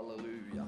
Halleluja.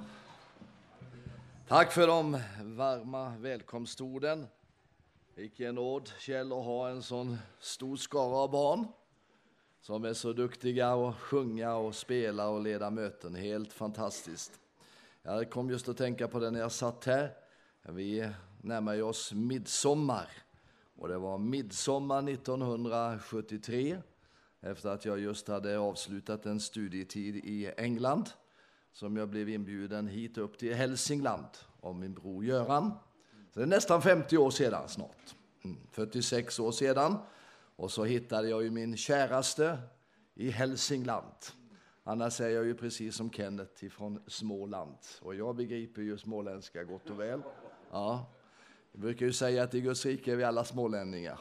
Tack för de varma välkomstorden. Vilken nåd, Kjell, att ha en sån stor skara av barn som är så duktiga att sjunga och spela och leda möten. Helt fantastiskt. Jag kom just att tänka på det när jag satt här. Vi närmar oss midsommar. Och det var midsommar 1973. Efter att jag just hade avslutat en studietid i England. Som jag blev inbjuden hit upp till Hälsingland av min bror Göran. Så det är nästan 50 år sedan snart. 46 år sedan. Och så hittade jag ju min käraste i Hälsingland. Annars är jag ju precis som Kenneth ifrån Småland. Och jag begriper ju småländska gott och väl. Ja, jag brukar ju säga att i Guds rike är vi alla smålänningar.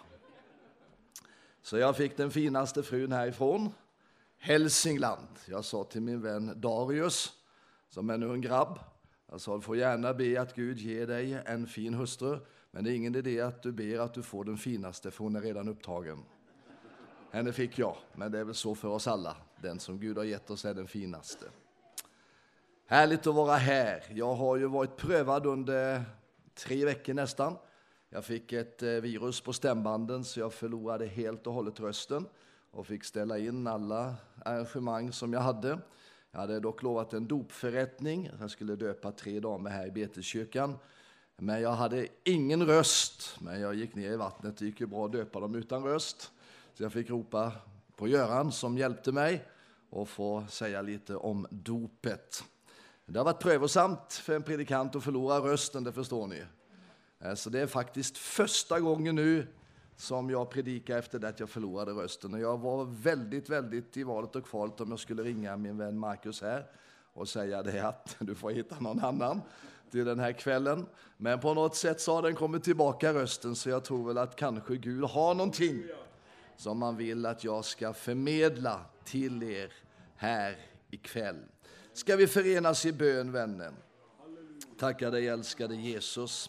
Så jag fick den finaste frun härifrån, Hälsingland. Jag sa till min vän Darius, som är nu en grabb. Jag sa, du får gärna be att Gud ger dig en fin hustru. Men det är ingen idé att du ber att du får den finaste, för hon är redan upptagen. Henne fick jag, men det är väl så för oss alla. Den som Gud har gett oss är den finaste. Härligt att vara här. Jag har ju varit prövad under 3 veckor nästan. Jag fick ett virus på stämbanden så jag förlorade helt och hållet rösten. Och fick ställa in alla arrangemang som jag hade. Jag hade dock lovat en dopförrättning. Jag skulle döpa 3 damer här i Beteskyrkan. Men jag hade ingen röst. Men jag gick ner i vattnet. Det gick ju bra att döpa dem utan röst. Så jag fick ropa på Göran som hjälpte mig. Och få säga lite om dopet. Det har varit prövosamt för en predikant att förlora rösten, det förstår ni. Så det är faktiskt första gången nu som jag predikar efter det att jag förlorade rösten. Och jag var väldigt i valet och kvalet om jag skulle ringa min vän Marcus här och säga det att du får hitta någon annan till den här kvällen. Men på något sätt så har den kommit tillbaka rösten, så jag tror väl att kanske Gud har någonting som man vill att jag ska förmedla till er här ikväll. Ska vi förenas i bön, vännen? Tackar dig, älskade Jesus,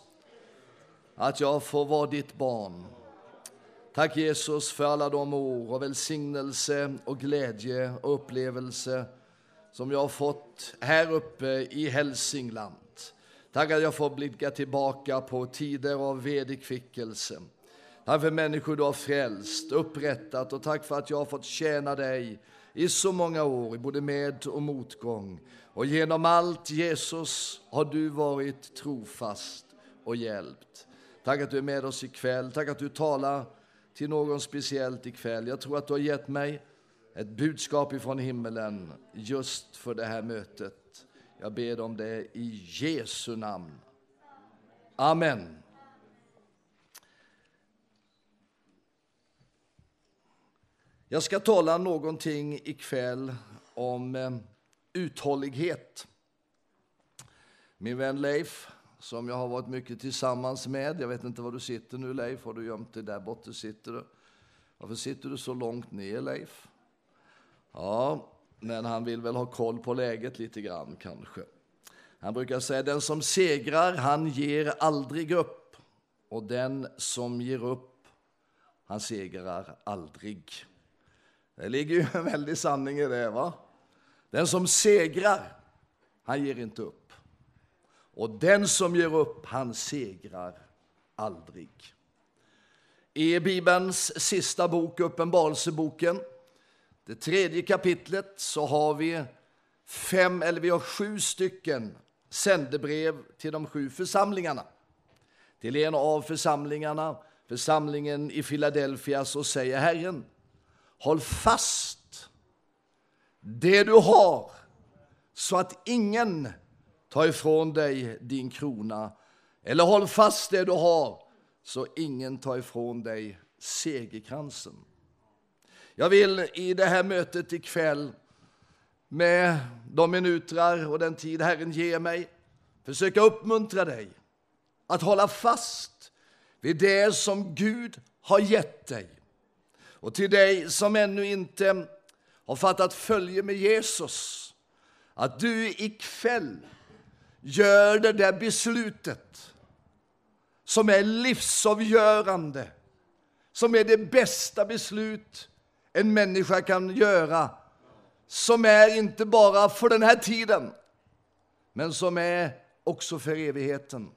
att jag får vara ditt barn. Tack Jesus för alla de år och välsignelse och glädje och upplevelse som jag har fått här uppe i Hälsingland. Tack att jag får blicka tillbaka på tider av vederkvickelse. Tack för människor du har frälst, upprättat, och tack för att jag har fått tjäna dig i så många år, i både med- och motgång. Och genom allt, Jesus, har du varit trofast och hjälpt. Tack att du är med oss ikväll. Tack att du talar till någon speciellt ikväll. Jag tror att du har gett mig ett budskap ifrån himmelen just för det här mötet. Jag ber om det i Jesu namn. Amen. Jag ska tala någonting ikväll om uthållighet. Min vän Leif, som jag har varit mycket tillsammans med. Jag vet inte var du sitter nu, Leif. Har du gömt dig där borta? Sitter du? Varför sitter du så långt ner, Leif? Ja, men han vill väl ha koll på läget lite grann kanske. Han brukar säga, den som segrar, han ger aldrig upp. Och den som ger upp, han segrar aldrig. Det ligger ju en väldig sanning i det, va? Den som segrar, han ger inte upp. Och den som ger upp, han segrar aldrig. I Bibelns sista bok, Uppenbarelseboken, det 3:e kapitlet, så har vi 7 stycken sändebrev till de 7 församlingarna. Till en av församlingarna, församlingen i Philadelphia, så säger Herren, håll fast det du har, så att ingen tar ifrån dig din krona. Eller håll fast det du har, så ingen tar ifrån dig segerkransen. Jag vill i det här mötet ikväll, med de minuter och den tid Herren ger mig, försöka uppmuntra dig att hålla fast vid det som Gud har gett dig. Och till dig som ännu inte har fattat följe med Jesus, att du ikväll gör det där beslutet som är livsavgörande, som är det bästa beslut en människa kan göra, som är inte bara för den här tiden, men som är också för evigheten.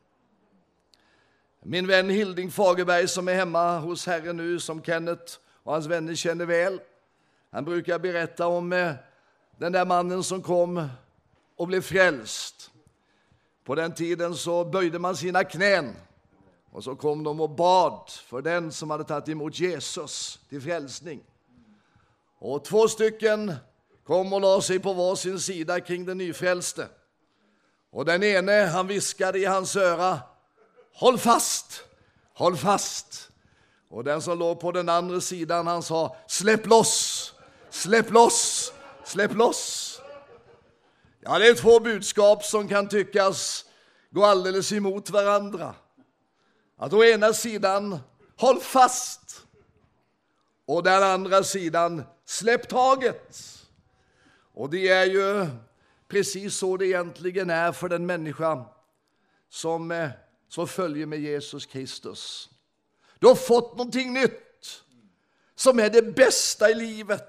Min vän Hilding Fagerberg som är hemma hos Herren nu, som Kenneth och hans vänner känner väl, han brukar berätta om den där mannen som kom och blev frälst. På den tiden så böjde man sina knän och så kom de och bad för den som hade tagit emot Jesus till frälsning. Och 2 stycken kom och la sig på var sin sida kring den nyfrälste. Och den ene, han viskade i hans öra: håll fast, håll fast. Och den som låg på den andra sidan, han sa: släpp loss, släpp loss, släpp loss. Ja, det är 2 budskap som kan tyckas gå alldeles emot varandra. Att å ena sidan, håll fast, och den andra sidan, släpp taget. Och det är ju precis så det egentligen är för den människa som följer med Jesus Kristus. Du har fått någonting nytt som är det bästa i livet.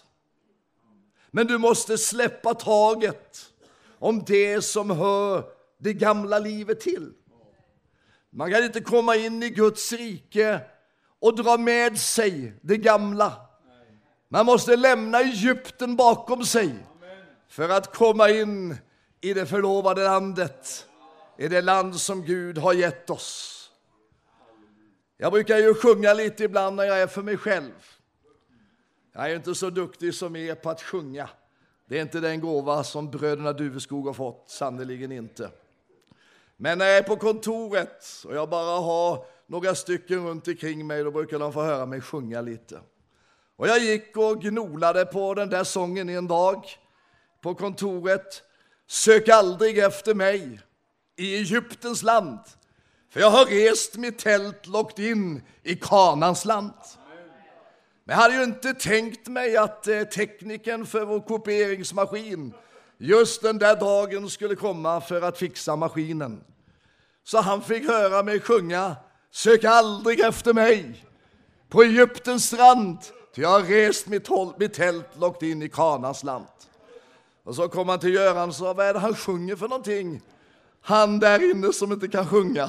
Men du måste släppa taget om det som hör det gamla livet till. Man kan inte komma in i Guds rike och dra med sig det gamla. Man måste lämna Egypten bakom sig för att komma in i det förlovade landet, i det land som Gud har gett oss. Jag brukar ju sjunga lite ibland när jag är för mig själv. Jag är inte så duktig som er på att sjunga. Det är inte den gåva som bröderna Duveskog har fått, sannoliken inte. Men när jag är på kontoret och jag bara har några stycken runt omkring mig, då brukar de få höra mig sjunga lite. Och jag gick och gnolade på den där sången en dag på kontoret. Sök aldrig efter mig i Egyptens land, för jag har rest mitt tält långt in i Kanans land. Men jag hade ju inte tänkt mig att tekniken för vår kopieringsmaskin just den där dagen skulle komma för att fixa maskinen. Så han fick höra mig sjunga: sök aldrig efter mig på Egyptens strand, för jag har rest mitt tält långt in i Kanans land. Och så kom han till Göran och sa: vad är det han sjunger för någonting? Han där inne som inte kan sjunga.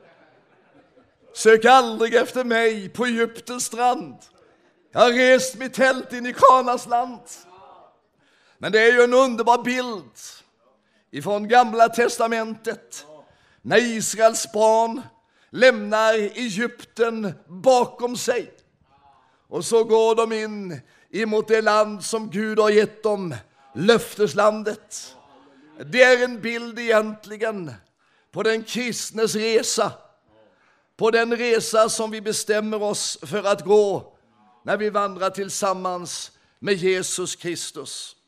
Sök aldrig efter mig på Egyptens strand, jag har rest mitt tält in i Kanans land. Men det är ju en underbar bild ifrån Gamla testamentet, när Israels barn lämnar Egypten bakom sig. Och så går de in emot det land som Gud har gett dem, löfteslandet. Det är en bild egentligen på den kristnes resa. På den resa som vi bestämmer oss för att gå när vi vandrar tillsammans med Jesus Kristus.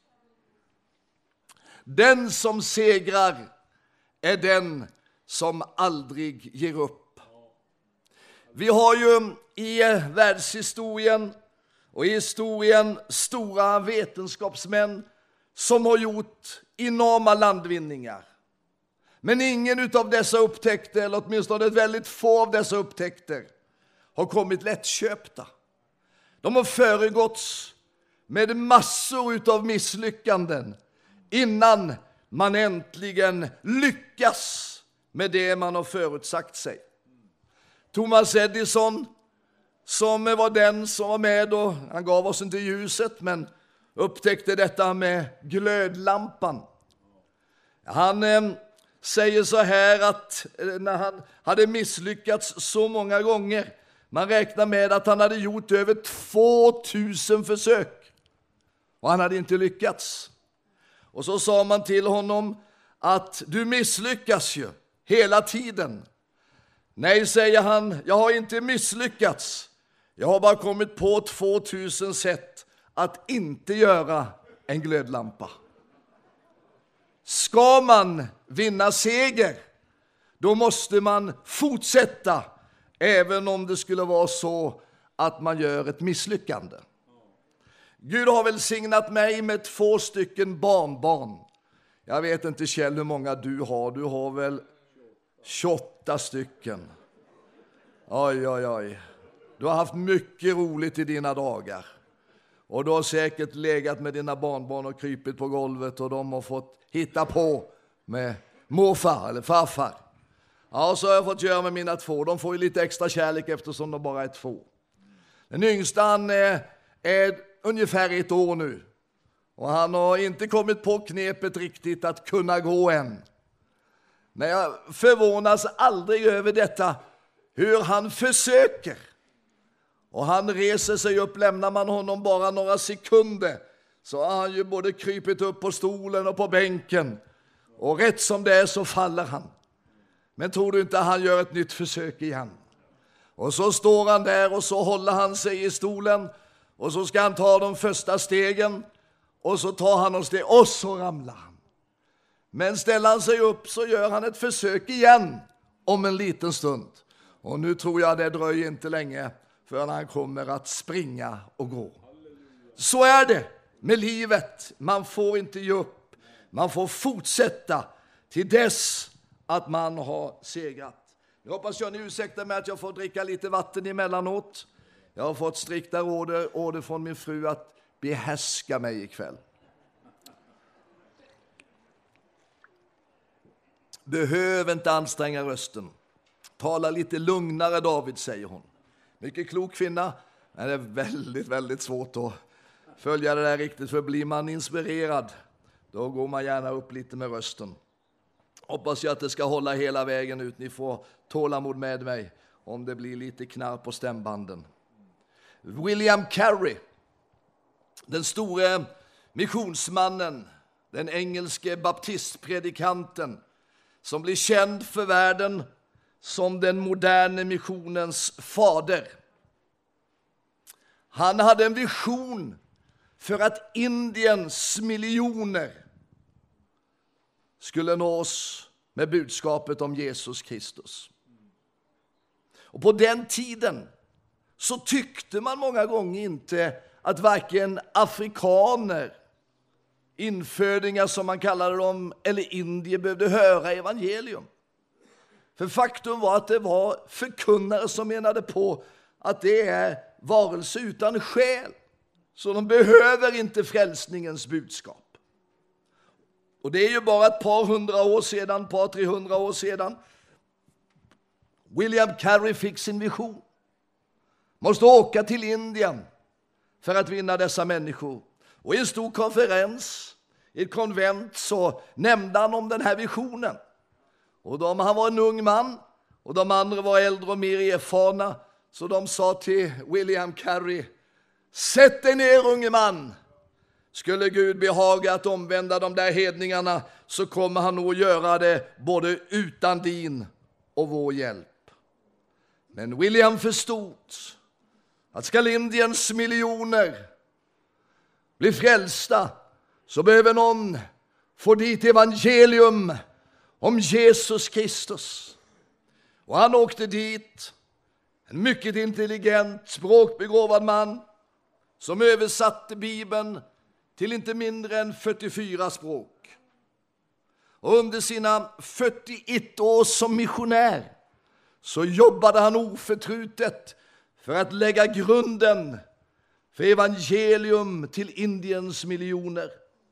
Den som segrar är den som aldrig ger upp. Vi har ju i världshistorien och i historien stora vetenskapsmän som har gjort enorma landvinningar. Men ingen av dessa upptäckter, eller åtminstone ett väldigt få av dessa upptäckter, har kommit lättköpta. De har föregåtts med massor av misslyckanden innan man äntligen lyckas med det man har förutsagt sig. Thomas Edison, som var den som var med, och han gav oss inte ljuset, men upptäckte detta med glödlampan. Han säger så här att när han hade misslyckats så många gånger, man räknar med att han hade gjort över 2000 försök och han hade inte lyckats. Och så sa man till honom att du misslyckas ju hela tiden. Nej, säger han, jag har inte misslyckats. Jag har bara kommit på 2000 sätt att inte göra en glödlampa. Ska man vinna seger, då måste man fortsätta, även om det skulle vara så att man gör ett misslyckande. Gud har välsignat mig med 2 stycken barnbarn. Jag vet inte, Kjell, hur många du har. Du har väl 28 stycken. Oj, oj, oj. Du har haft mycket roligt i dina dagar. Och du har säkert legat med dina barnbarn och krypit på golvet, och de har fått hitta på med morfar eller farfar. Ja, så har jag fått göra med mina 2. De får ju lite extra kärlek eftersom de bara är 2. Den yngsta han är ungefär 1 år nu. Och han har inte kommit på knepet riktigt att kunna gå än. Men jag förvånas aldrig över detta, hur han försöker. Och han reser sig upp, lämnar man honom bara några sekunder, så har han ju både krypit upp på stolen och på bänken. Och rätt som det är så faller han. Men tror du inte han gör ett nytt försök igen? Och så står han där och så håller han sig i stolen. Och så ska han ta de första stegen. Och så tar han oss det och så ramlar han. Men ställer han sig upp så gör han ett försök igen om en liten stund. Och nu tror jag det dröjer inte länge förrän han kommer att springa och gå. Så är det med livet. Man får inte ge upp. Man får fortsätta till dess att man har segrat. Jag hoppas ni ursäktar mig att jag får dricka lite vatten emellanåt. Jag har fått strikta order från min fru att behärska mig ikväll. Behöver inte anstränga rösten. Tala lite lugnare, David, säger hon. Mycket klok kvinna. Men det är väldigt, väldigt svårt att följa det där riktigt. För blir man inspirerad, då går man gärna upp lite med rösten. Hoppas jag att det ska hålla hela vägen ut. Ni får tålamod med mig om det blir lite knarr på stämbanden. William Carey, den store missionsmannen, den engelske baptistpredikanten, som blir känd för världen som den moderna missionens fader. Han hade en vision för att Indiens miljoner skulle nås med budskapet om Jesus Kristus. Och på den tiden så tyckte man många gånger inte att varken afrikaner, infödingar som man kallade dem, eller indier behövde höra evangelium. För faktum var att det var förkunnare som menade på att det är varelse utan själ. Så de behöver inte frälsningens budskap. Och det är ju bara ett par 300 år sedan William Carey fick sin vision. Måste åka till Indien för att vinna dessa människor. Och i en stor konferens, i ett konvent, så nämnde han om den här visionen. Och han var en ung man och de andra var äldre och mer erfarna. Så de sa till William Carey: sätt dig ner, unge man. Skulle Gud behaga att omvända de där hedningarna, så kommer han nog göra det både utan din och vår hjälp. Men William förstod att ska Indiens miljoner bli frälsta, så behöver någon få dit evangelium om Jesus Kristus. Och han åkte dit, en mycket intelligent, språkbegåvad man som översatte Bibeln till inte mindre än 44 språk. Och under sina 41 år som missionär så jobbade han oförtrutet för att lägga grunden för evangelium till Indiens miljoner.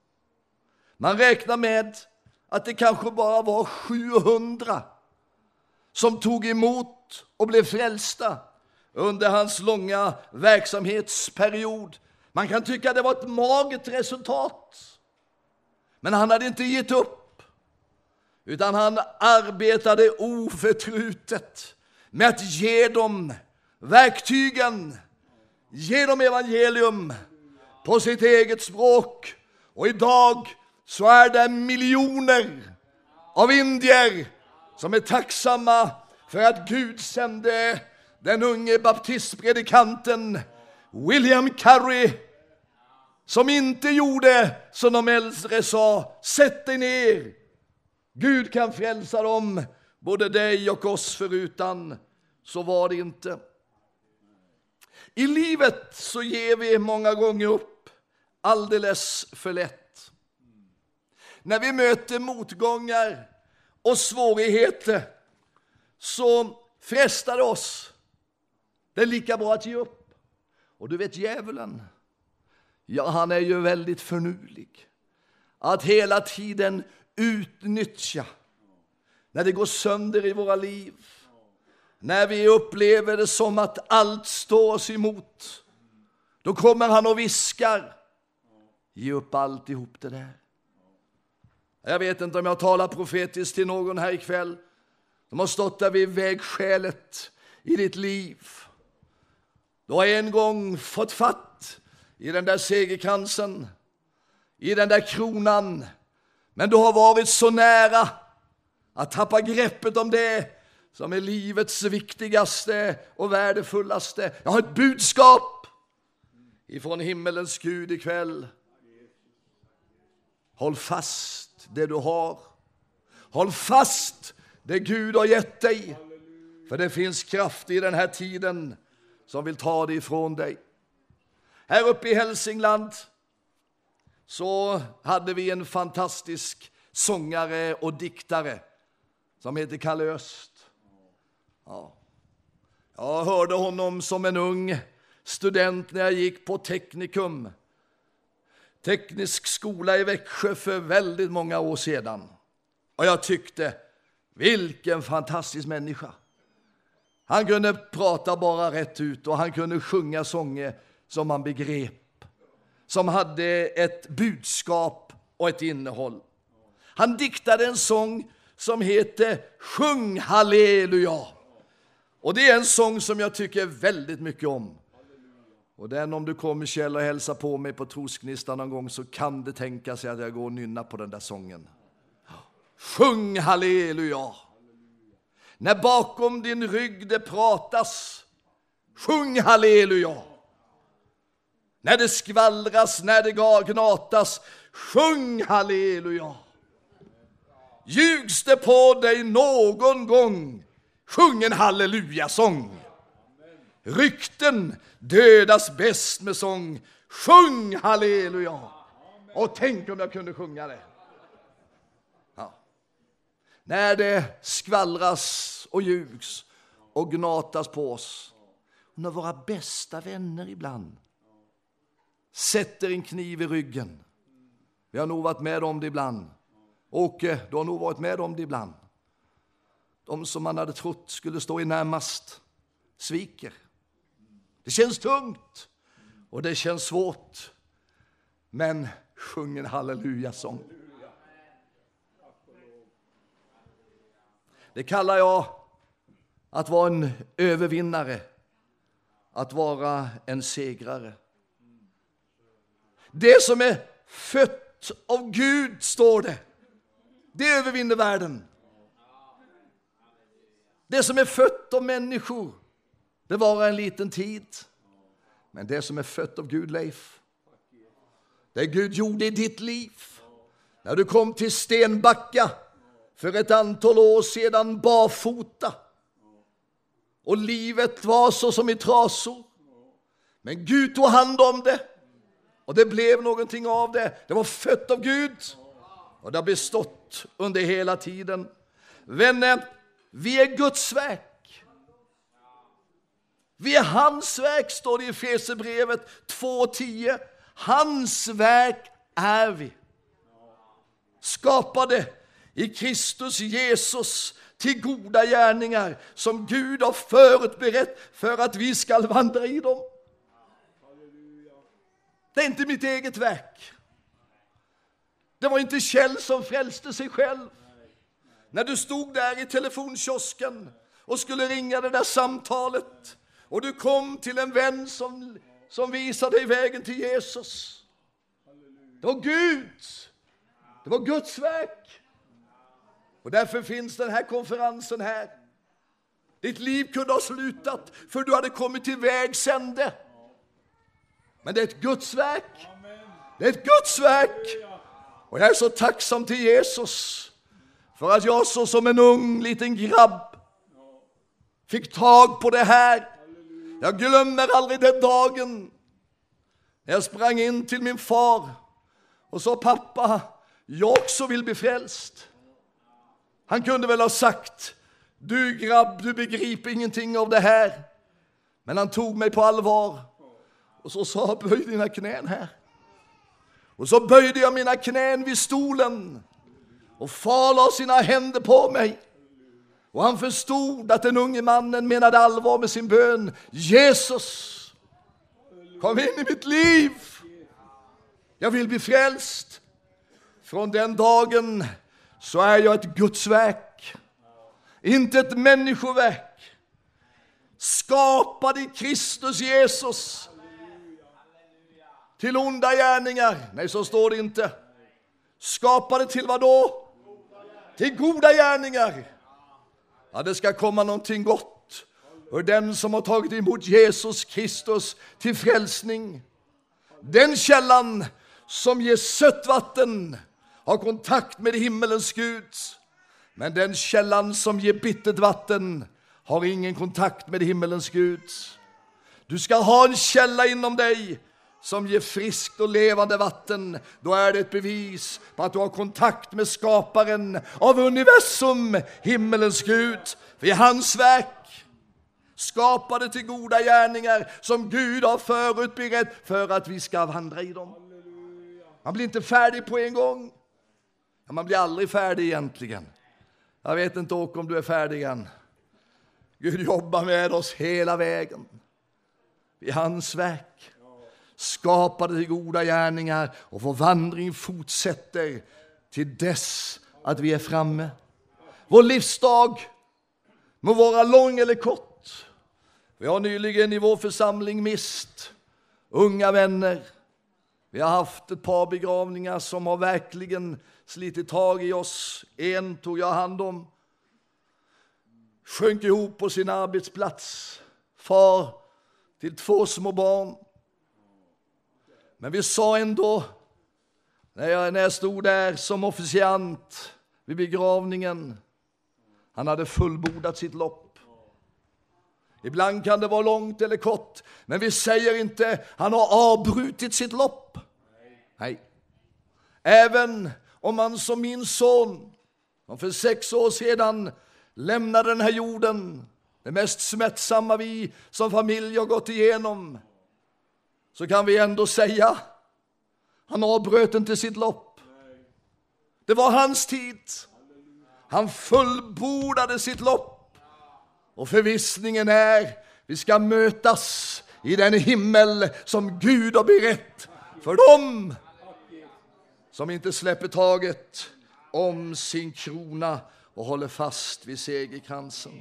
Man räknar med att det kanske bara var 700 som tog emot och blev frälsta under hans långa verksamhetsperiod. Man kan tycka det var ett magert resultat. Men han hade inte gett upp, utan han arbetade oförtrutet med att ge dem verktygen, ge dem evangelium på sitt eget språk. Och idag så är det miljoner av indier som är tacksamma för att Gud sände den unge baptistpredikanten William Carey, som inte gjorde som de äldre sa: sätt dig ner, Gud kan frälsa dem, både dig och oss förutan. Så var det inte. I livet så ger vi många gånger upp alldeles för lätt. När vi möter motgångar och svårigheter så frestar det oss. Det är lika bra att ge upp. Och du vet, djävulen, ja, han är ju väldigt förnulig. Att hela tiden utnyttja när det går sönder i våra liv, när vi upplever det som att allt står oss emot, då kommer han och viskar: ge upp alltihop det där. Jag vet inte om jag talar profetiskt till någon här ikväll som har stått där vid vägskälet i ditt liv. Du har en gång fått fatt i den där segerkransen, i den där kronan, men du har varit så nära att tappa greppet om det som är livets viktigaste och värdefullaste. Jag har ett budskap ifrån himmelens Gud ikväll. Håll fast det du har. Håll fast det Gud har gett dig. För det finns kraft i den här tiden som vill ta det ifrån dig. Här uppe i Hälsingland så hade vi en fantastisk sångare och diktare som heter Kalle Öst. Ja. Jag hörde honom som en ung student när jag gick på teknikum. Teknisk skola i Växjö för väldigt många år sedan. Och jag tyckte, vilken fantastisk människa. Han kunde prata bara rätt ut och han kunde sjunga sånger som man begrep. Som hade ett budskap och ett innehåll. Han diktade en sång som heter Sjung halleluja. Och det är en sång som jag tycker väldigt mycket om. Och den, om du kommer Kjell och hälsar på mig på Trosknistan någon gång, så kan det tänka sig att jag går och nynnar på den där sången. Sjung halleluja. När bakom din rygg det pratas, sjung halleluja. När det skvallras, när det gnatas, sjung halleluja. Ljugs det på dig någon gång, sjung en halleluja-sång. Rykten dödas bäst med sång, sjung halleluja. Och tänk om jag kunde sjunga det. Ja. När det skvallras och ljugs och gnatas på oss, och när våra bästa vänner ibland sätter en kniv i ryggen. Vi har nog varit med om det ibland. Åke, du har nog varit med om det ibland. De som man hade trott skulle stå i närmast sviker. Det känns tungt och det känns svårt. Men sjung en halleluja-sång. Det kallar jag att vara en övervinnare. Att vara en segrare. Det som är fött av Gud, står det, det övervinner världen. Det som är fött av människor, det varar en liten tid. Men det som är fött av Gud, Leif, det Gud gjorde i ditt liv, när du kom till Stenbacka för ett antal år sedan barfota, och livet var så som i trasor, men Gud tog hand om det och det blev någonting av det. Det var fött av Gud och det har bestått under hela tiden. Vänner, vi är Guds verk. Vi är hans verk, står det i Efesierbrevet 2:10. Hans verk är vi. Skapade i Kristus Jesus till goda gärningar som Gud har förutberett för att vi ska vandra i dem. Det är inte mitt eget verk. Det var inte Kjell som frälste sig själv. När du stod där i telefonkiosken och skulle ringa det där samtalet, och du kom till en vän som visade dig vägen till Jesus. Det var Gud. Det var Guds verk. Och därför finns den här konferensen här. Ditt liv kunde ha slutat för du hade kommit till vägs ände. Men det är ett Guds verk. Det är ett Guds verk. Och jag är så tacksam till Jesus för att jag så som en ung liten grabb fick tag på det här. Jag glömmer aldrig den dagen när jag sprang in till min far och sa: pappa, jag också vill bli frälst. Han kunde väl ha sagt: du grabb, du begriper ingenting av det här. Men han tog mig på allvar och så sa: böj dina knän här. Och så böjde jag mina knän vid stolen och far la sina händer på mig. Och han förstod att den unge mannen menade allvar med sin bön. Jesus, kom in i mitt liv. Jag vill bli frälst. Från den dagen så är jag ett Guds verk. Inte ett människoverk. Skapad i Kristus Jesus. Till onda gärningar. Nej, så står det inte. Skapade till vad då? Till goda gärningar. Ja, det ska komma någonting gott. Och den som har tagit emot Jesus Kristus till frälsning. Den källan som ger sött vatten har kontakt med himmelens Gud. Men den källan som ger bittert vatten har ingen kontakt med himmelens Gud. Du ska ha en källa inom dig som ger friskt och levande vatten. Då är det ett bevis på att du har kontakt med skaparen av universum, himmelens Gud. Vi är hans verk, skapade till goda gärningar som Gud har förutberett för att vi ska vandra i dem. Man blir inte färdig på en gång. Man blir aldrig färdig egentligen. Jag vet inte om du är färdig än. Gud jobbar med oss hela vägen. Vi är hans verk, skapade till goda gärningar, och vår vandring fortsätter till dess att vi är framme. Vår livsdag må vara lång eller kort. Vi har nyligen i vår församling mist unga vänner. Vi har haft ett par begravningar som har verkligen slitit tag i oss. En tog jag hand om. Sjönk ihop på sin arbetsplats. Far till 2 små barn. Men vi sa ändå, när jag stod där som officiant vid begravningen, han hade fullbordat sitt lopp. Ibland kan det vara långt eller kort, men vi säger inte han har avbrutit sitt lopp. Nej. Även om man som min son, som för 6 år sedan lämnade den här jorden, det mest smärtsamma vi som familj har gått igenom, så kan vi ändå säga han avbröt inte sitt lopp. Det var hans tid. Han fullbordade sitt lopp. Och förvissningen är vi ska mötas i den himmel som Gud har berett för dem som inte släpper taget om sin krona och håller fast vid segerkransen.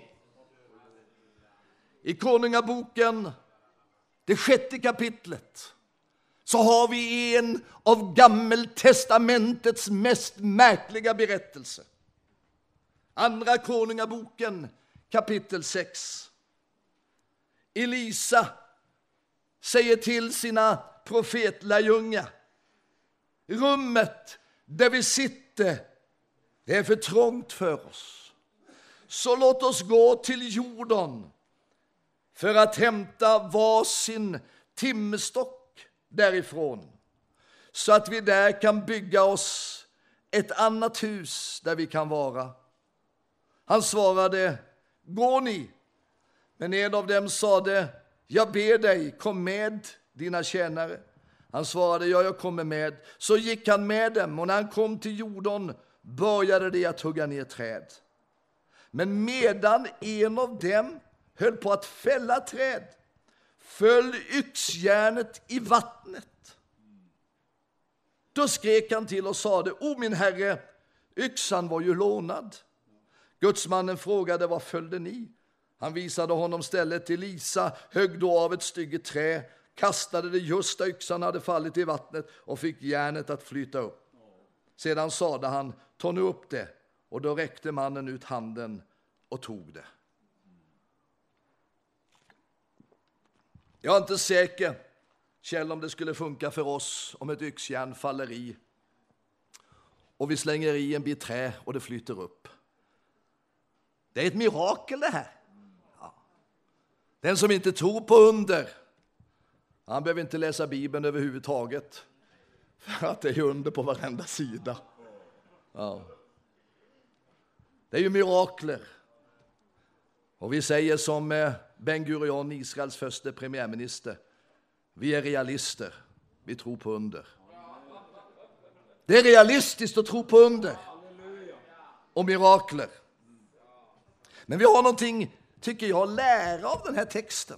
I Konungaboken, det 6:e kapitlet, så har vi en av Gammeltestamentets mest märkliga berättelser. Andra Konungaboken, kapitel 6. Elisa säger till sina profetlärjungar: rummet där vi sitter, det är för trångt för oss. Så låt oss gå till Jordan för att hämta varsin timmerstock därifrån, så att vi där kan bygga oss ett annat hus där vi kan vara. Han svarade: gå ni. Men en av dem sade: jag ber dig, kom med dina tjänare. Han svarade: ja, jag kommer med. Så gick han med dem, och när han kom till Jordan började de att hugga ner träd. Men medan en av dem höll på att fälla träd, föll yxjärnet i vattnet. Då skrek han till och sade: o min herre, yxan var ju lånad. Gudsmannen frågade: vad följde ni? Han visade honom stället till Elisa, högg då av ett stycke trä, kastade det just där yxan hade fallit i vattnet och fick järnet att flyta upp. Sedan sade han: ta nu upp det. Och då räckte mannen ut handen och tog det. Jag är inte säker, Kjell, om det skulle funka för oss om ett yxjärn faller i och vi slänger i en bit trä och det flyter upp. Det är ett mirakel det här. Ja. Den som inte tror på under, han behöver inte läsa Bibeln överhuvudtaget, för att det är under på varenda sida. Ja. Det är ju mirakler. Och vi säger som Ben Gurion, Israels första premiärminister: vi är realister, vi tror på under. Det är realistiskt att tro på under och mirakler. Men vi har någonting, tycker jag, att lära av den här texten.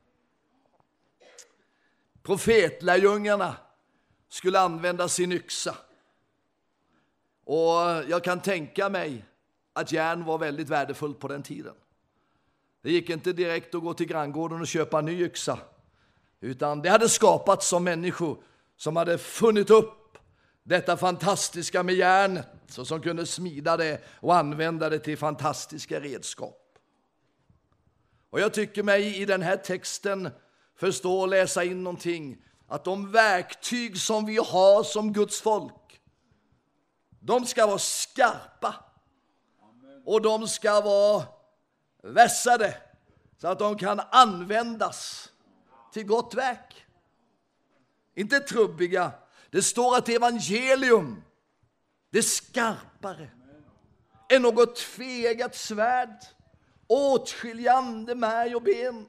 Profetlärjungarna skulle använda sin yxa. Och jag kan tänka mig att järn var väldigt värdefullt på den tiden. Det gick inte direkt att gå till granngården och köpa en ny yxa. Utan det hade skapats som människor som hade funnit upp detta fantastiska med järnet. Och som kunde smida det och använda det till fantastiska redskap. Och jag tycker mig i den här texten förstå och läsa in någonting. Att de verktyg som vi har som Guds folk, de ska vara skarpa. Och de ska vara vässade så att de kan användas till gott verk. Inte trubbiga. Det står att evangelium, det skarpare, är något tvegat svärd, åtskiljande märg och ben.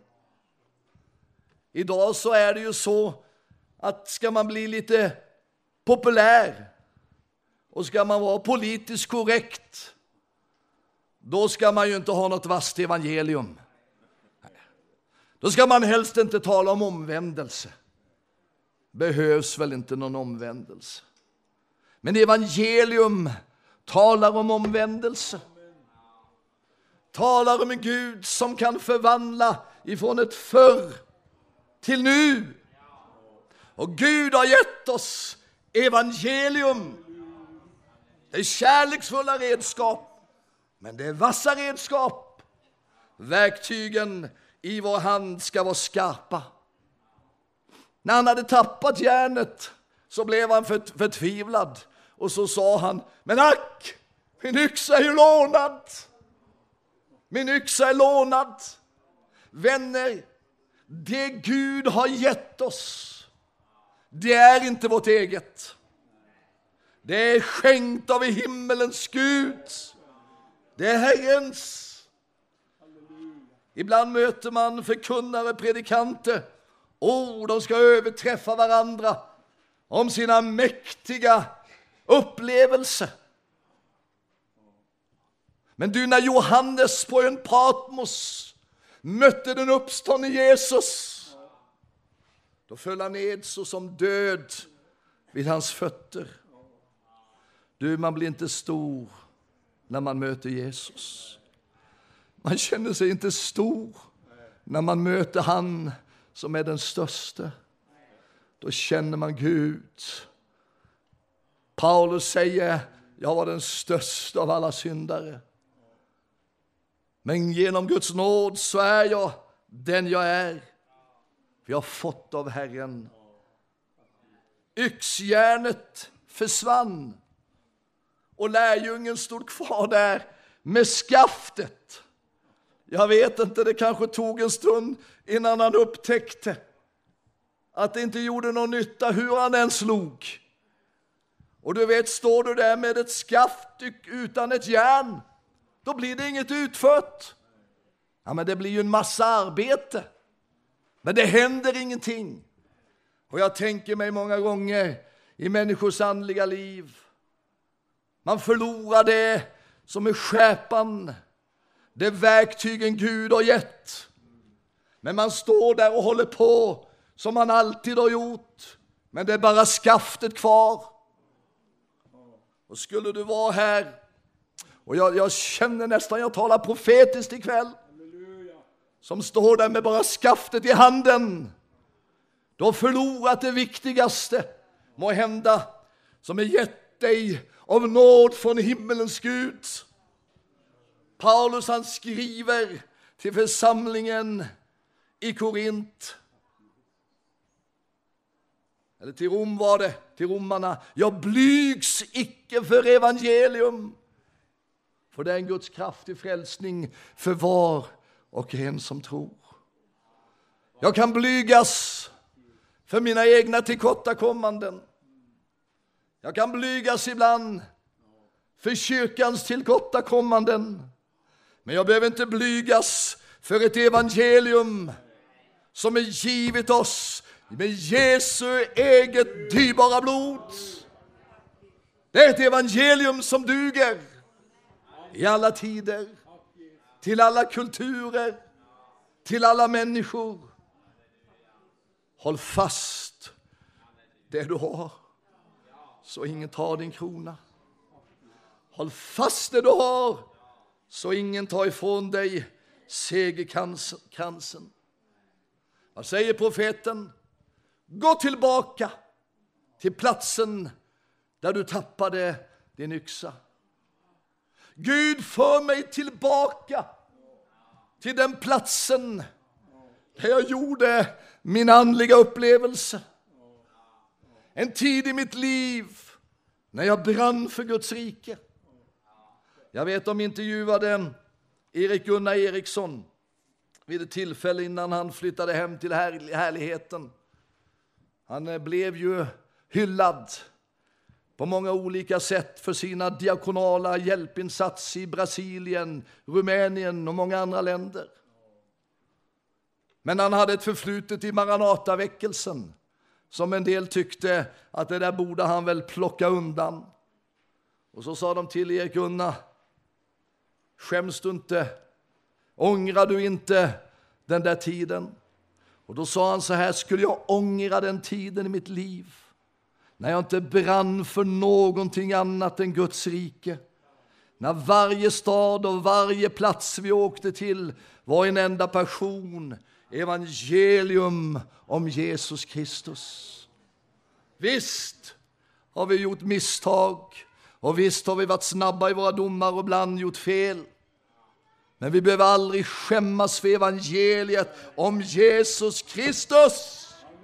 Idag så är det ju så att ska man bli lite populär och ska man vara politiskt korrekt, då ska man ju inte ha något vasst evangelium. Då ska man helst inte tala om omvändelse. Behövs väl inte någon omvändelse. Men evangelium talar om omvändelse. Talar om en Gud som kan förvandla ifrån ett förr till nu. Och Gud har gett oss evangelium. Det är kärleksfulla redskap. Men det är vassa redskap. Verktygen i vår hand ska vara skarpa. När han hade tappat järnet så blev han förtvivlad. Och så sa han, men ack, min yxa är ju lånad. Min yxa är lånad. Vänner, det Gud har gett oss, det är inte vårt eget. Det är skänkt av himmelens Gud. Det är Herrens. Ibland möter man förkunnare, predikanter. De ska överträffa varandra om sina mäktiga upplevelser. Men du, när Johannes på en Patmos mötte den uppståndne Jesus, då föll han ned så som död vid hans fötter. Du, man blir inte stor när man möter Jesus. Man känner sig inte stor när man möter han som är den största. Då känner man Gud. Paulus säger, jag var den största av alla syndare. Men genom Guds nåd så är jag den jag är. Vi har fått av Herren. Yxjärnet försvann. Och lärjungen stod kvar där med skaftet. Jag vet inte, det kanske tog en stund innan han upptäckte att det inte gjorde någon nytta hur han än slog. Och du vet, står du där med ett skaft utan ett järn, då blir det inget utfört. Ja, men det blir ju en massa arbete. Men det händer ingenting. Och jag tänker mig många gånger i människors andliga liv. Man förlorar det som är skäpan. Det verktygen Gud har gett. Men man står där och håller på som man alltid har gjort. Men det är bara skaftet kvar. Och skulle du vara här, och jag känner nästan jag talar profetiskt ikväll, som står där med bara skaftet i handen, du har förlorat det viktigaste må hända som är gett dig av nåd från himmelens Gud. Paulus, han skriver till församlingen i Korint, eller till Rom var det, till romarna. Jag blygs icke för evangelium, för det är en Guds kraft i frälsning för var och en som tror. Jag kan blygas för mina egna tillkortakommanden. Jag kan blygas ibland för kyrkans tillkortakommanden. Men jag behöver inte blygas för ett evangelium som är givet oss med Jesu eget dyrbara blod. Det är ett evangelium som duger i alla tider, till alla kulturer, till alla människor. Håll fast det du har, så ingen tar din krona. Håll fast det du har, så ingen tar ifrån dig segerkransen. Vad säger profeten? Gå tillbaka till platsen där du tappade din yxa. Gud, för mig tillbaka till den platsen där jag gjorde min andliga upplevelse. En tid i mitt liv när jag brann för Guds rike. Jag vet om intervjuade Erik Gunnar Eriksson vid ett tillfälle innan han flyttade hem till härligheten. Han blev ju hyllad på många olika sätt för sina diakonala hjälpinsatser i Brasilien, Rumänien och många andra länder. Men han hade ett förflutet i Maranataväckelsen som en del tyckte att det där borde han väl plocka undan. Och så sa de till Erik Gunnar: skäms du inte? Ångrar du inte den där tiden? Och då sa han så här: skulle jag ångra den tiden i mitt liv när jag inte brann för någonting annat än Guds rike? När varje stad och varje plats vi åkte till var en enda passion, evangelium om Jesus Kristus. Visst har vi gjort misstag, och visst har vi varit snabba i våra domar och ibland gjort fel. Men vi behöver aldrig skämmas för evangeliet om Jesus Kristus.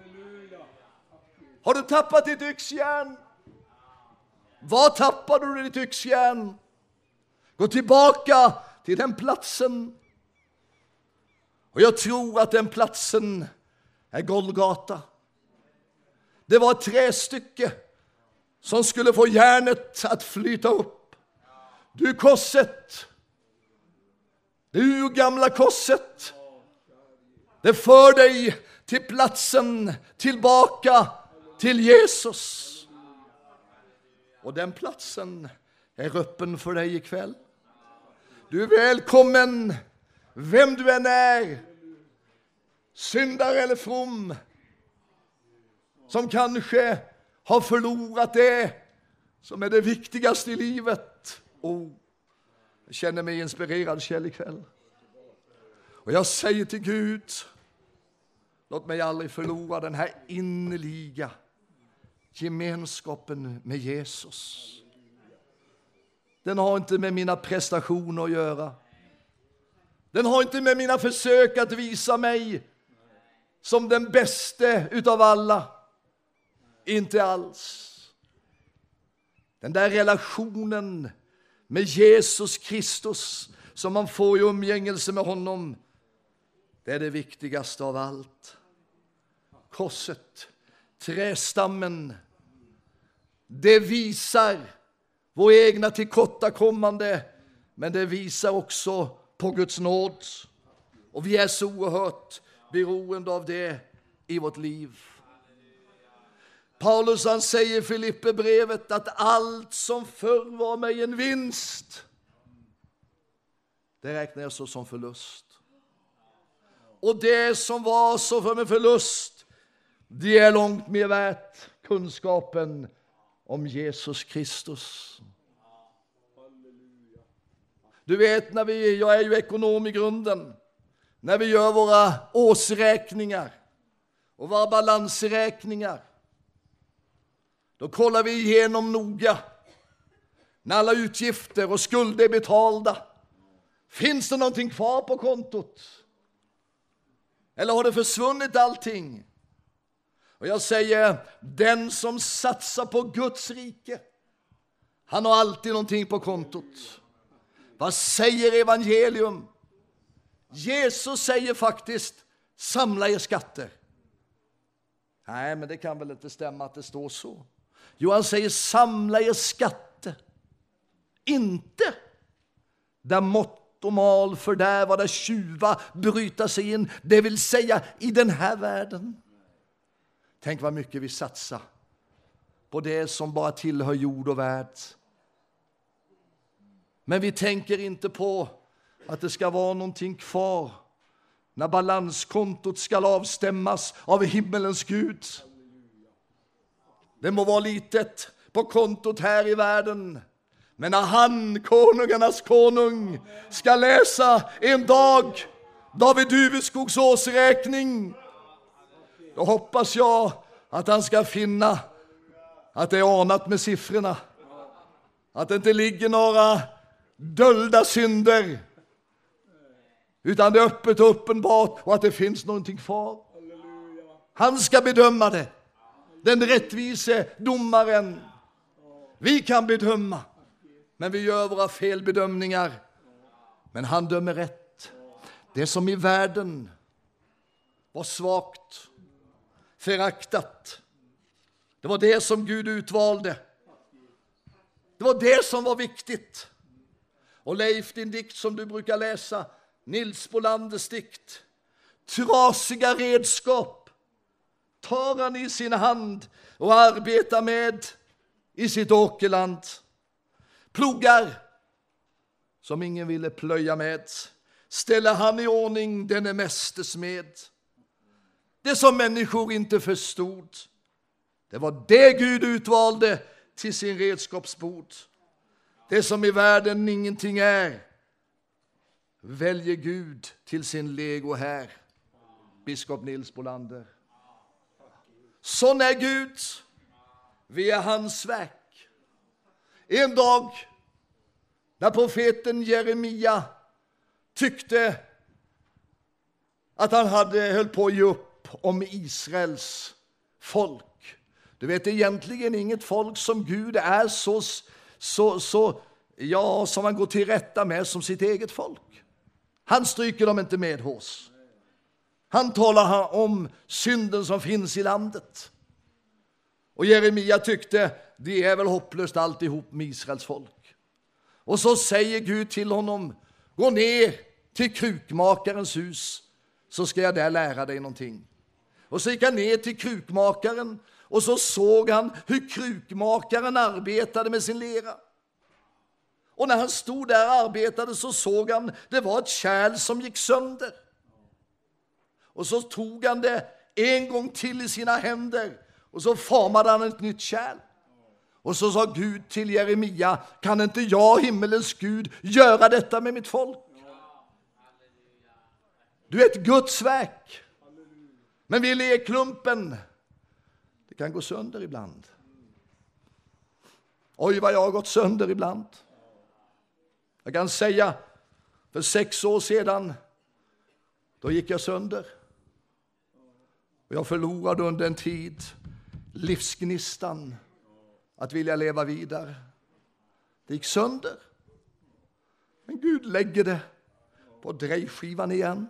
Har du tappat ditt yxjärn? Var tappade du ditt yxjärn? Gå tillbaka till den platsen. Och jag tror att den platsen är Golgata. Det var ett trästycke som skulle få järnet att flyta upp. Du korset, det urgamla korset, det för dig till platsen tillbaka till Jesus. Och den platsen är öppen för dig ikväll. Du är välkommen, vem du än är, syndare eller from, som kanske har förlorat det som är det viktigaste i livet. Jag känner mig inspirerad Kjell ikväll. Och jag säger till Gud, låt mig aldrig förlora den här innerliga gemenskapen med Jesus. Den har inte med mina prestationer att göra. Den har inte med mina försök att visa mig som den bäste utav alla. Inte alls. Den där relationen med Jesus Kristus som man får i umgängelse med honom, det är det viktigaste av allt. Korset, trästammen, det visar vår egna tillkortakommande, men det visar också på Guds nåd. Och vi är så oerhört beroende av det i vårt liv. Paulus han säger i Filipperbrevet att allt som förr var mig en vinst, det räknar jag så som förlust. Och det som var så för mig förlust, det är långt mer värt kunskapen om Jesus Kristus. Du vet, jag är ju ekonom i grunden. När vi gör våra årsräkningar och våra balansräkningar, då kollar vi igenom noga när alla utgifter och skulder är betalda. Finns det någonting kvar på kontot? Eller har det försvunnit allting? Och jag säger, den som satsar på Guds rike, han har alltid någonting på kontot. Vad säger evangelium? Jesus säger faktiskt, samla er skatter. Nej, men det kan väl inte stämma att det står så. Jo, han säger, samla er skatter. Inte där mått och mal fördärva, där tjuva bryta sig in. Det vill säga i den här världen. Tänk vad mycket vi satsar på det som bara tillhör jord och värld. Men vi tänker inte på att det ska vara någonting kvar när balanskontot ska avstämmas av himmelens Gud. Det må vara litet på kontot här i världen, men när han, konungarnas konung, ska läsa en dag David Duveskogs årsräkning, då hoppas jag att han ska finna att det är anat med siffrorna. Att det inte ligger några dölda synder, utan det är öppet och uppenbart, och att det finns någonting kvar. Han ska bedöma det. Den rättvise domaren. Vi kan bedöma, men vi gör våra felbedömningar. Men han dömer rätt. Det som i världen var svagt, föraktat, det var det som Gud utvalde. Det var det som var viktigt. Och Leif, din dikt som du brukar läsa, Nils Bolanders dikt, trasiga redskap tar han i sin hand och arbetar med i sitt åkerland. Plogar som ingen ville plöja med ställer han i ordning, den är mästersmed. Det som människor inte förstod, det var det Gud utvalde till sin redskapsbord. Det som i världen ingenting är, väljer Gud till sin lego här. Biskop Nils Bolander. Sån är Gud. Vi är hans verk. En dag när profeten Jeremia tyckte att han höll på att ge upp om Israels folk. Du vet, egentligen inget folk som Gud är som han går till rätta med som sitt eget folk. Han stryker dem inte med hos. Han talar om synden som finns i landet. Och Jeremia tyckte, det är väl hopplöst alltihop med Israels folk. Och så säger Gud till honom, gå ner till krukmakarens hus, så ska jag där lära dig någonting. Och så gick han ner till krukmakaren, och så såg han hur krukmakaren arbetade med sin lera. Och när han stod där och arbetade så såg han, det var ett kärl som gick sönder. Och så tog han det en gång till i sina händer, och så formade han ett nytt kärl. Och så sa Gud till Jeremia, kan inte jag, himmelens Gud, göra detta med mitt folk? Du är ett Guds verk. Men vi lekklumpen, det kan gå sönder ibland. Oj, vad jag har gått sönder ibland. Jag kan säga, för 6 år sedan, då gick jag sönder. Och jag förlorade under en tid livsgnistan att vilja leva vidare. Det gick sönder. Men Gud lägger det på drejskivan igen.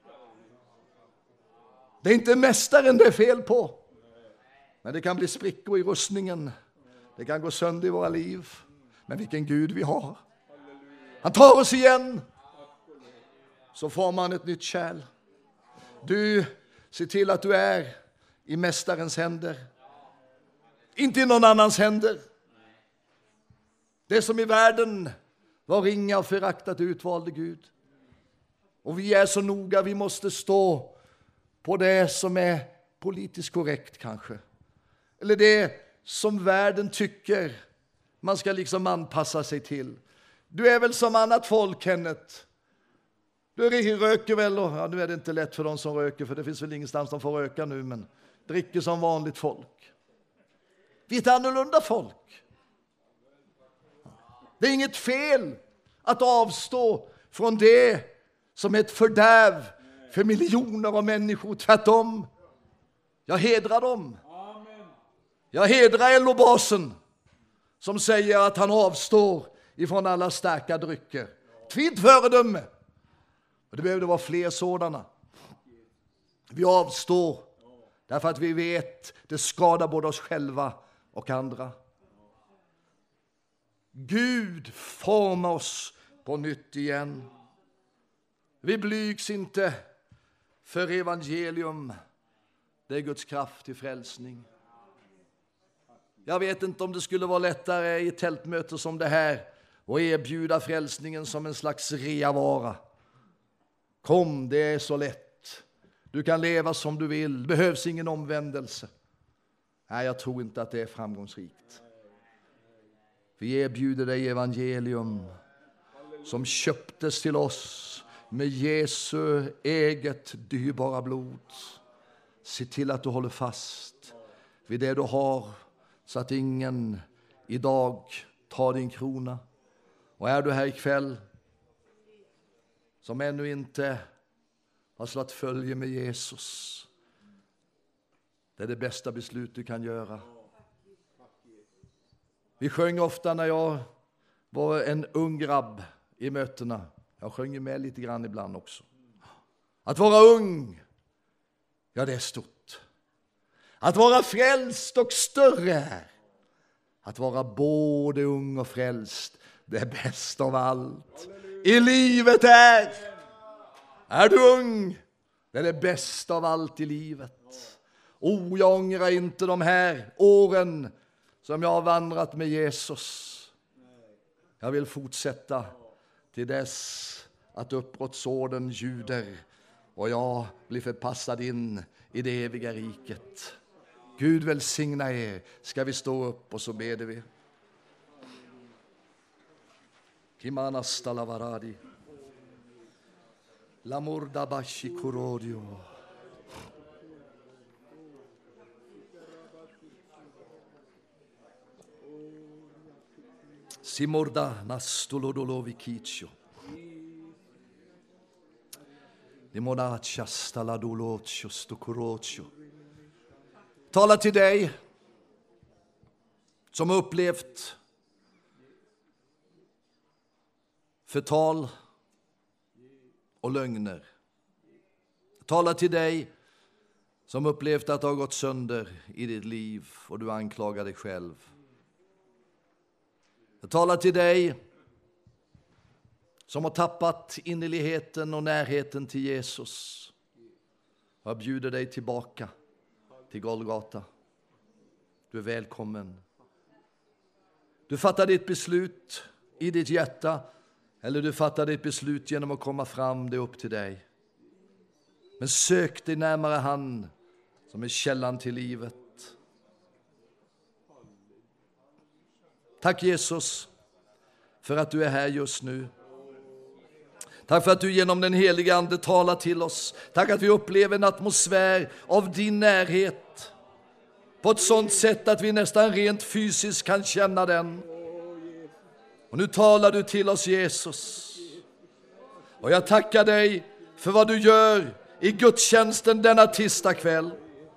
Det är inte mästaren det är fel på. Men det kan bli sprickor i rustningen. Det kan gå sönder i våra liv. Men vilken Gud vi har. Han tar oss igen. Så får man ett nytt kärl. Du, se till att du är i mästarens händer. Inte i någon annans händer. Det som i världen var ringa och föraktat utvalde Gud. Och vi är så noga, vi måste stå på det som är politiskt korrekt kanske. Eller det som världen tycker man ska liksom anpassa sig till. Du är väl som annat folk, Kenneth. Du röker väl, och ja, nu är det inte lätt för de som röker, för det finns väl ingenstans de får röka nu, men dricker som vanligt folk. Vi är ett annorlunda folk. Det är inget fel att avstå från det som är ett fördärv för miljoner av människor. Tvärtom. Jag hedrar dem. Jag hedrar Elobasen som säger att han avstår ifrån alla starka drycker. Fint föredöme. Och det behövde vara fler sådana. Vi avstår därför att vi vet det skadar både oss själva och andra. Gud formar oss på nytt igen. Vi blygs inte för evangelium. Det är Guds kraft till frälsning. Jag vet inte om det skulle vara lättare i ett tältmöte som det här och erbjuda frälsningen som en slags reavara. Kom, det är så lätt. Du kan leva som du vill. Det behövs ingen omvändelse. Nej, jag tror inte att det är framgångsrikt. Vi erbjuder dig evangelium som köptes till oss med Jesu eget dyrbara blod. Se till att du håller fast vid det du har, så att ingen idag tar din krona. Och är du här ikväll som ännu inte har slått följe med Jesus, det är det bästa beslut du kan göra. Vi sjöng ofta när jag var en ung grabb i mötena. Jag sjöng med lite grann ibland också. Att vara ung, ja, det är stort. Att vara frälst och större. Att vara både ung och frälst, det är bäst av allt. I livet är du ung, det är det bästa av allt i livet. Jag ångrar inte de här åren som jag har vandrat med Jesus. Jag vill fortsätta till dess att uppbrottsorden ljuder och jag blir förpassad in i det eviga riket. Gud välsigna er. Ska vi stå upp och så ber vi. Kimana stalavaradi. Lamurda bashi kurodio. Simorda nastulodolovikicio. Limonacha staladolocho stukurocho. Tala till dig som upplevt förtal och lögner. Tala till dig som upplevt att det har gått sönder i ditt liv och du anklagar dig själv. Jag talar till dig som har tappat innerligheten och närheten till Jesus. Jag bjuder dig tillbaka till Golgata. Du är välkommen. Du fattar ditt beslut i ditt hjärta, eller du fattar ditt beslut genom att komma fram, det är upp till dig. Men sök dig närmare han som är källan till livet. Tack Jesus för att du är här just nu. Tack för att du genom den heliga ande talar till oss. Tack att vi upplever en atmosfär av din närhet på ett sådant sätt att vi nästan rent fysiskt kan känna den. Och nu talar du till oss, Jesus. Och jag tackar dig för vad du gör i gudstjänsten denna tisdag kväll.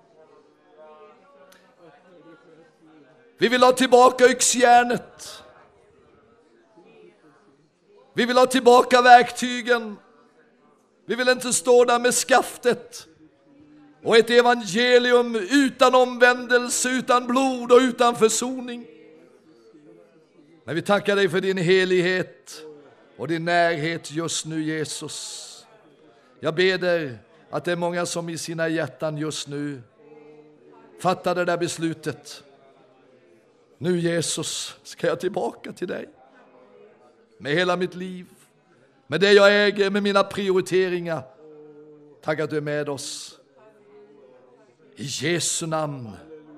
Vi vill ha tillbaka yxjärnet. Vi vill ha tillbaka verktygen. Vi vill inte stå där med skaftet och ett evangelium utan omvändelse, utan blod och utan försoning. Men vi tackar dig för din helighet och din närhet just nu, Jesus. Jag ber dig att det är många som i sina hjärtan just nu fattar det där beslutet. Nu, Jesus, ska jag tillbaka till dig. Med hela mitt liv. Med det jag äger, med mina prioriteringar. Tack att du är med oss. I Jesu namn.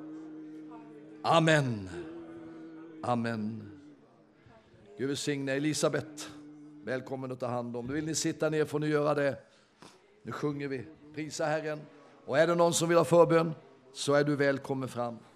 Amen. Amen. Gud välsigne Elisabeth. Välkommen att ta hand om. Vill ni sitta ner får ni göra det. Nu sjunger vi. Prisa Herren. Och är det någon som vill ha förbön så är du välkommen fram.